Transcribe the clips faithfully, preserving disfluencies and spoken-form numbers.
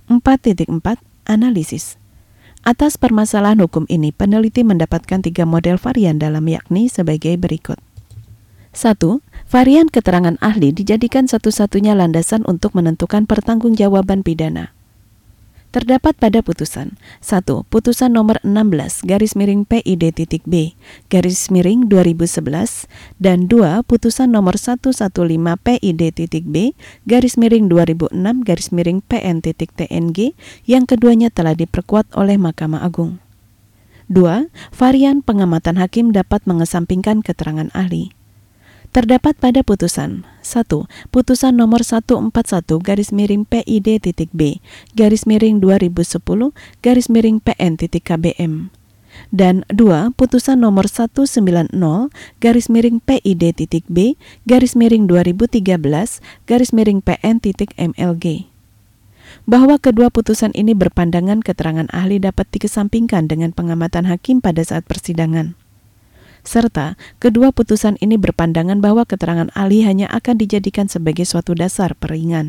empat titik empat. Analisis. Atas permasalahan hukum ini, peneliti mendapatkan tiga model varian dalam yakni sebagai berikut. satu. Varian keterangan ahli dijadikan satu-satunya landasan untuk menentukan pertanggungjawaban pidana. Terdapat pada putusan satu. Putusan nomor enam belas garis miring P I D.B garis miring dua ribu sebelas dan dua. Putusan nomor seratus lima belas P I D.B garis miring dua ribu enam garis miring P N.T N G yang keduanya telah diperkuat oleh Mahkamah Agung. dua. Varian pengamatan hakim dapat mengesampingkan keterangan ahli. Terdapat pada putusan satu. Putusan nomor seratus empat puluh satu garis miring P I D.B garis miring dua ribu sepuluh garis miring P N.K B M dan dua. Putusan nomor seratus sembilan puluh garis miring P I D.B garis miring dua ribu tiga belas garis miring P N.M L G bahwa kedua putusan ini berpandangan keterangan ahli dapat dikesampingkan dengan pengamatan hakim pada saat persidangan. Serta kedua putusan ini berpandangan bahwa keterangan ahli hanya akan dijadikan sebagai suatu dasar peringan.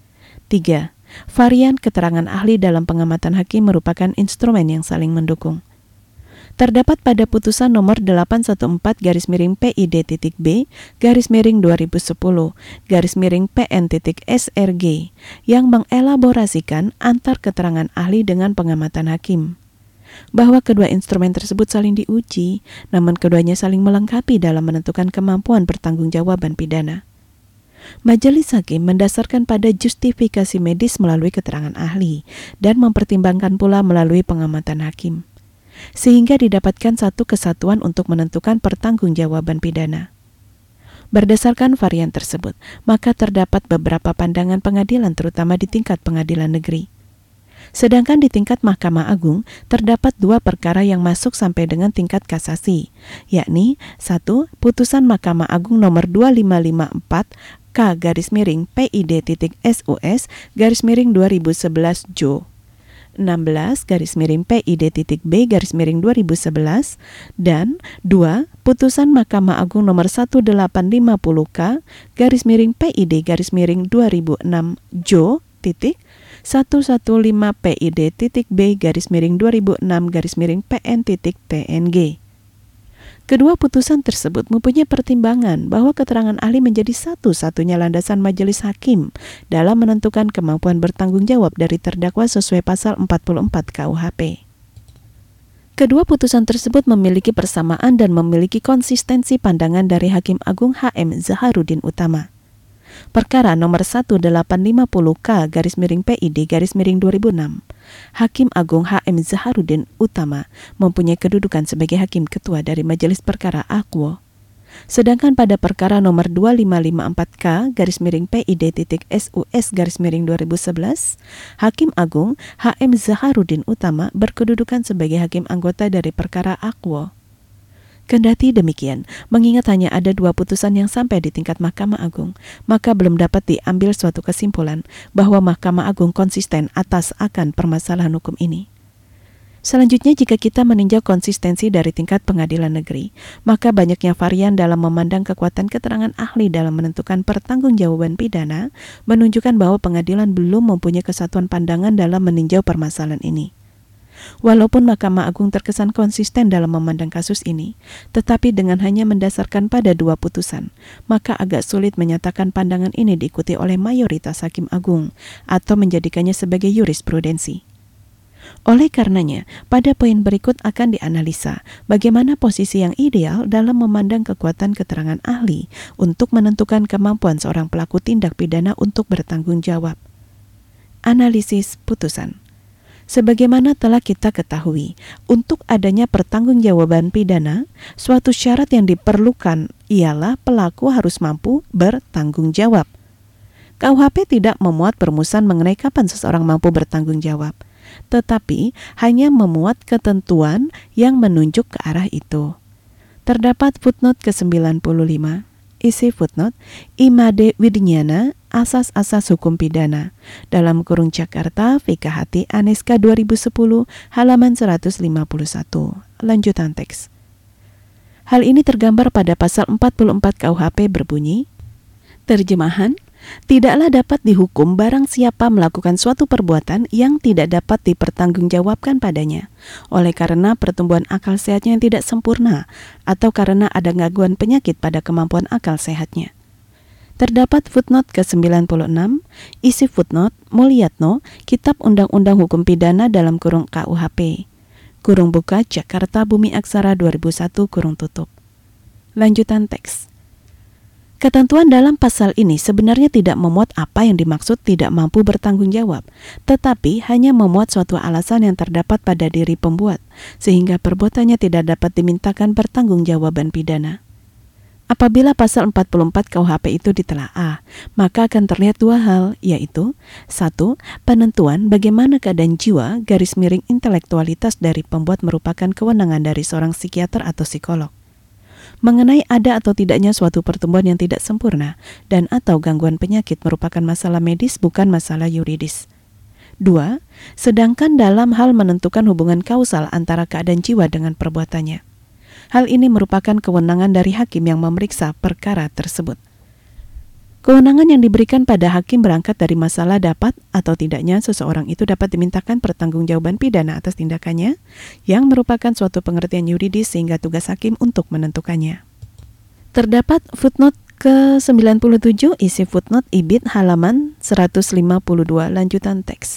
tiga. Varian keterangan ahli dalam pengamatan hakim merupakan instrumen yang saling mendukung. Terdapat pada putusan nomor delapan satu empat garis miring P I D.B garis miring dua ribu sepuluh garis miring P N.S R G yang mengelaborasikan antar keterangan ahli dengan pengamatan hakim. Bahwa kedua instrumen tersebut saling diuji, namun keduanya saling melengkapi dalam menentukan kemampuan pertanggungjawaban pidana. Majelis hakim mendasarkan pada justifikasi medis melalui keterangan ahli dan mempertimbangkan pula melalui pengamatan hakim, sehingga didapatkan satu kesatuan untuk menentukan pertanggungjawaban pidana. Berdasarkan varian tersebut, maka terdapat beberapa pandangan pengadilan terutama di tingkat pengadilan negeri. Sedangkan di tingkat Mahkamah Agung terdapat dua perkara yang masuk sampai dengan tingkat kasasi, yakni satu. Putusan Mahkamah Agung nomor dua lima lima empat K garis miring P I D.S U S garis miring dua ribu sebelas Jo enam belas garis miring P I D.B garis miring dua ribu sebelas dan dua. Putusan Mahkamah Agung nomor seratus delapan lima nol K garis miring P I D garis miring dua ribu enam Jo titik seratus lima belas P I D.B garis miring dua ribu enam garis miring P N.T N G. Kedua putusan tersebut mempunyai pertimbangan bahwa keterangan ahli menjadi satu-satunya landasan majelis hakim dalam menentukan kemampuan bertanggung jawab dari terdakwa sesuai pasal empat puluh empat K U H P. Kedua putusan tersebut memiliki persamaan dan memiliki konsistensi pandangan dari Hakim Agung H M Zaharudin Utama. Perkara nomor seratus delapan lima nol K garis miring P I D garis miring dua ribu enam. Hakim Agung H M Zaharudin Utama mempunyai kedudukan sebagai hakim ketua dari Majelis Perkara Akwo. Sedangkan pada perkara nomor dua lima lima empat K garis miring P I D.S U S garis miring dua ribu sebelas, Hakim Agung H M Zaharudin Utama berkedudukan sebagai hakim anggota dari perkara Akwo. Kendati demikian, mengingat hanya ada dua putusan yang sampai di tingkat Mahkamah Agung, maka belum dapat diambil suatu kesimpulan bahwa Mahkamah Agung konsisten atas akan permasalahan hukum ini. Selanjutnya, jika kita meninjau konsistensi dari tingkat pengadilan negeri, maka banyaknya varian dalam memandang kekuatan keterangan ahli dalam menentukan pertanggungjawaban pidana menunjukkan bahwa pengadilan belum mempunyai kesatuan pandangan dalam meninjau permasalahan ini. Walaupun Mahkamah Agung terkesan konsisten dalam memandang kasus ini, tetapi dengan hanya mendasarkan pada dua putusan, maka agak sulit menyatakan pandangan ini diikuti oleh mayoritas Hakim Agung atau menjadikannya sebagai jurisprudensi. Oleh karenanya, pada poin berikut akan dianalisa bagaimana posisi yang ideal dalam memandang kekuatan keterangan ahli untuk menentukan kemampuan seorang pelaku tindak pidana untuk bertanggung jawab. Analisis putusan. Sebagaimana telah kita ketahui, untuk adanya pertanggungjawaban pidana, suatu syarat yang diperlukan ialah pelaku harus mampu bertanggung jawab. K U H P tidak memuat perumusan mengenai kapan seseorang mampu bertanggung jawab, tetapi hanya memuat ketentuan yang menunjuk ke arah itu. Terdapat footnote ke sembilan puluh lima. Isi footnote, Imade Widyana, Asas-asas Hukum Pidana, dalam kurung Jakarta, V K H T Aneska dua ribu sepuluh, halaman seratus lima puluh satu. Lanjutan teks. Hal ini tergambar pada pasal empat puluh empat K U H P berbunyi, terjemahan, Tidaklah dapat dihukum barang siapa melakukan suatu perbuatan yang tidak dapat dipertanggungjawabkan padanya, oleh karena pertumbuhan akal sehatnya yang tidak sempurna, atau karena ada gangguan penyakit pada kemampuan akal sehatnya. Terdapat footnote ke sembilan puluh enam, isi footnote Mulyatno, Kitab Undang-Undang Hukum Pidana dalam kurung K U H P. Kurung buka Jakarta Bumi Aksara dua ribu satu kurung tutup. Lanjutan teks. Ketentuan dalam pasal ini sebenarnya tidak memuat apa yang dimaksud tidak mampu bertanggung jawab, tetapi hanya memuat suatu alasan yang terdapat pada diri pembuat, sehingga perbuatannya tidak dapat dimintakan pertanggungjawaban pidana. Apabila pasal empat puluh empat K U H P itu ditelaah, maka akan terlihat dua hal, yaitu satu. Penentuan bagaimana keadaan jiwa garis miring intelektualitas dari pembuat merupakan kewenangan dari seorang psikiater atau psikolog. Mengenai ada atau tidaknya suatu pertumbuhan yang tidak sempurna dan atau gangguan penyakit merupakan masalah medis, bukan masalah yuridis. Dua. Sedangkan dalam hal menentukan hubungan kausal antara keadaan jiwa dengan perbuatannya, hal ini merupakan kewenangan dari hakim yang memeriksa perkara tersebut. Kewenangan yang diberikan pada hakim berangkat dari masalah dapat atau tidaknya seseorang itu dapat dimintakan pertanggungjawaban pidana atas tindakannya, yang merupakan suatu pengertian yuridis sehingga tugas hakim untuk menentukannya. Terdapat footnote ke sembilan puluh tujuh, isi footnote I B I T halaman seratus lima puluh dua, lanjutan teks.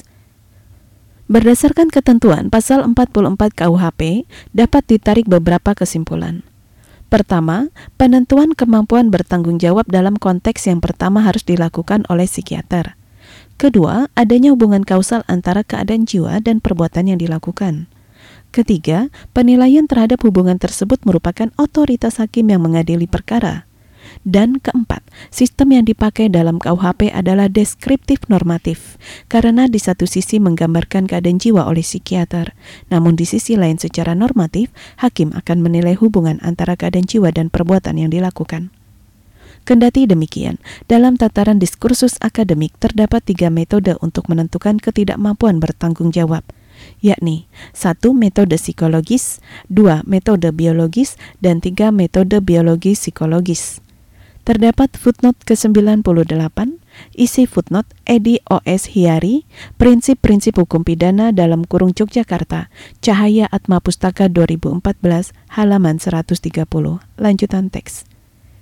Berdasarkan ketentuan pasal empat puluh empat K U H P, dapat ditarik beberapa kesimpulan. Pertama, penentuan kemampuan bertanggung jawab dalam konteks yang pertama harus dilakukan oleh psikiater. Kedua, adanya hubungan kausal antara keadaan jiwa dan perbuatan yang dilakukan. Ketiga, penilaian terhadap hubungan tersebut merupakan otoritas hakim yang mengadili perkara. Dan keempat, sistem yang dipakai dalam K U H P adalah deskriptif normatif, karena di satu sisi menggambarkan keadaan jiwa oleh psikiater, namun di sisi lain secara normatif, hakim akan menilai hubungan antara keadaan jiwa dan perbuatan yang dilakukan. Kendati demikian, dalam tataran diskursus akademik terdapat tiga metode untuk menentukan ketidakmampuan bertanggung jawab, yakni satu metode psikologis, dua metode biologis, dan tiga metode biologi psikologis. Terdapat footnote ke sembilan puluh delapan, isi footnote Edi O S Hiari, Prinsip-prinsip Hukum Pidana dalam kurung Yogyakarta, Cahaya Atma Pustaka dua ribu empat belas, halaman seratus tiga puluh, lanjutan teks.